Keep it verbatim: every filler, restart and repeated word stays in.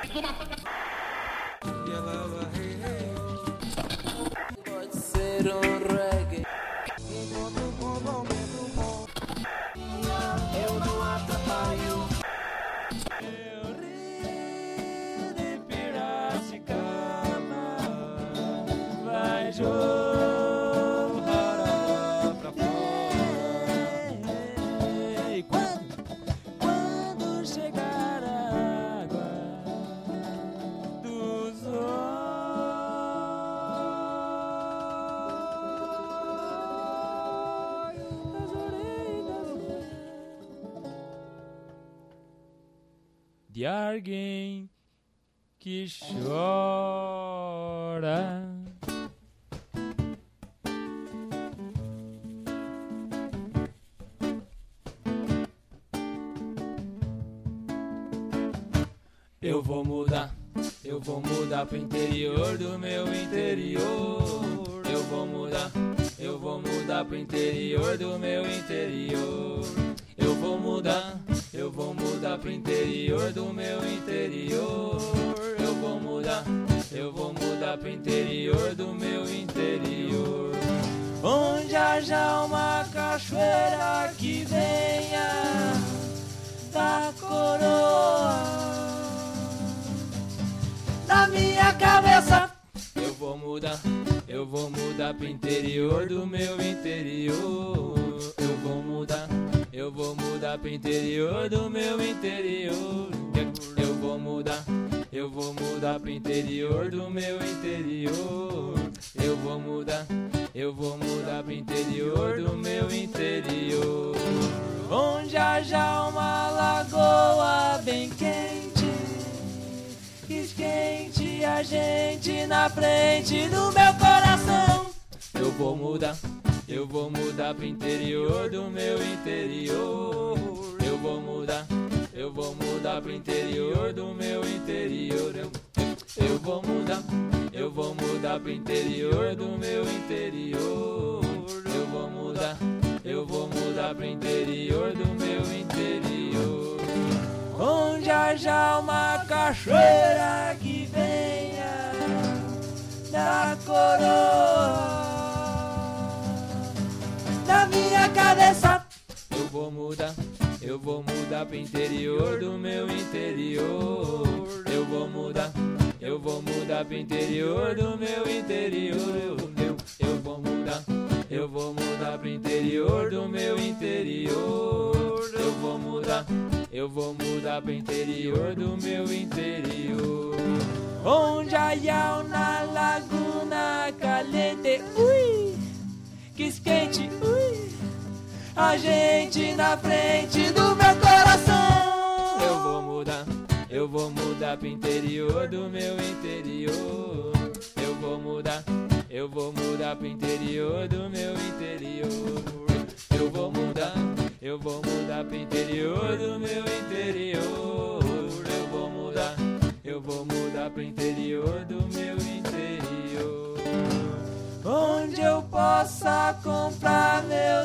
Pode ser um reggae. Eu não atrapalho. Eu rio de Piracicaba, vai jogar água pra fora. E quando, quando chegar a água dos olhos, das orelhas de alguém que chora. Eu vou mudar, eu vou mudar pro interior do meu interior. Eu vou mudar, eu vou mudar pro interior do meu interior. Eu vou mudar, eu vou mudar pro interior do meu interior. Eu vou mudar, eu vou mudar pro interior do meu interior. Onde haja uma cachoeira que venha da coroa da minha cabeça. Eu vou mudar, eu vou mudar pro interior do meu interior. Eu vou mudar, eu vou mudar pro interior do meu interior. Eu vou mudar, eu vou mudar pro interior do meu interior. Eu vou mudar, eu vou mudar pro interior do meu interior. Onde haja uma lagoa bem quente, esquente a gente na frente do meu coração. Eu vou mudar, eu vou mudar pro interior do meu interior. Eu vou mudar, eu vou mudar pro interior do meu interior. Eu, eu, eu vou mudar, eu vou mudar pro interior do meu interior. Eu vou mudar, eu vou mudar pro interior do meu interior. Onde haja uma cachoeira que venha da coroa da minha cabeça. Eu vou mudar, eu vou mudar pro interior do meu interior. Eu vou mudar, eu vou mudar pro interior do meu interior. Eu, eu, eu vou mudar, eu vou mudar pro interior do meu interior. Eu vou mudar, eu vou mudar pro interior do meu interior. Onde há uma laguna caliente, ui, que esquente, ui, a gente na frente do meu coração. Eu vou mudar, eu vou mudar pro interior do meu interior. Eu vou mudar, eu vou mudar pro interior do meu interior. Eu vou mudar, eu vou mudar pro interior do meu interior. Eu vou mudar, eu vou mudar pro interior do meu interior. Onde eu possa comprar meu